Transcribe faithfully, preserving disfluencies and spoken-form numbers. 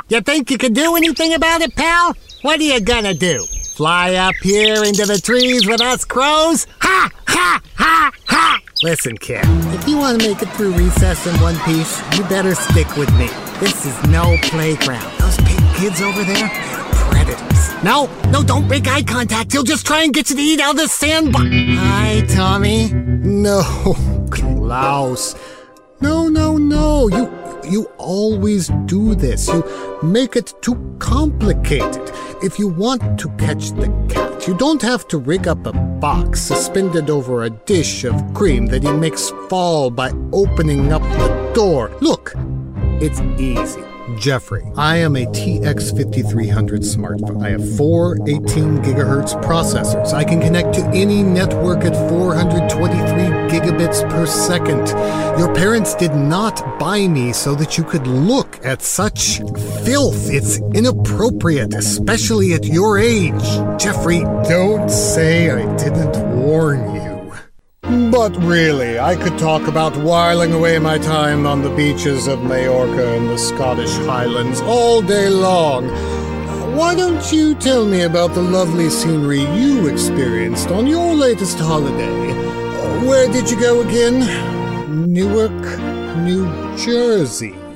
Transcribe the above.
You think you can do anything about it, pal? What are you gonna do? Fly up here into the trees with us crows? Ha! Ha! Ha! Ha! Listen, kid, if you want to make it through recess in one piece, you better stick with me. This is no playground. Those big kids over there, they're predators. No, no, don't make eye contact. He'll just try and get you to eat out of the sandbox. Hi, Tommy. No, Klaus. No, no, no. You you always do this. You make it too complicated. If you want to catch the cat, you don't have to rig up a box suspended over a dish of cream that he makes fall by opening up the door. Look, it's easy. Jeffrey, I am a T X fifty-three hundred smartphone. I have four eighteen gigahertz processors. I can connect to any network at four hundred twenty-three gigabits per second. Your parents did not buy me so that you could look at such filth. It's inappropriate, especially at your age. Jeffrey, don't say I didn't warn you. But really, I could talk about whiling away my time on the beaches of Majorca and the Scottish Highlands all day long. Why don't you tell me about the lovely scenery you experienced on your latest holiday? Where did you go again? Newark, New Jersey.